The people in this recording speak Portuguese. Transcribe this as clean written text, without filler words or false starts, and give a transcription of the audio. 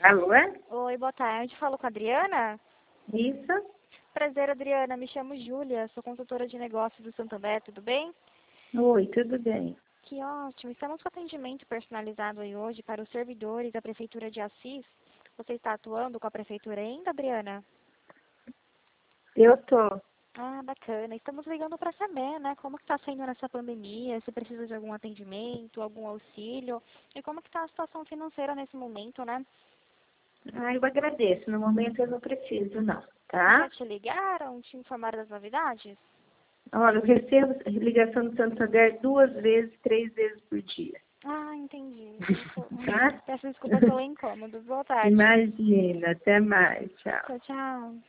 Alô? Oi, boa tarde. Falo com a Adriana? Isso? Prazer, Adriana. Me chamo Júlia. Sou consultora de negócios do Santander. Tudo bem? Oi, tudo bem? Que ótimo. Estamos com atendimento personalizado aí hoje para os servidores da Prefeitura de Assis. Você está atuando com a Prefeitura ainda, Adriana? Eu tô. Ah, bacana. Estamos ligando para saber, né, como que está sendo nessa pandemia, se precisa de algum atendimento, algum auxílio, e como que está a situação financeira nesse momento, né? Eu agradeço. No momento eu não preciso, não, Já tá? te ligaram, te informaram das novidades? Olha, eu recebo ligação do Santander 2 vezes, 3 vezes por dia, Ah, entendi. tá? Peço desculpas pelo incômodo. Boa tarde. Imagina. Até mais. Tchau. Tchau, tchau.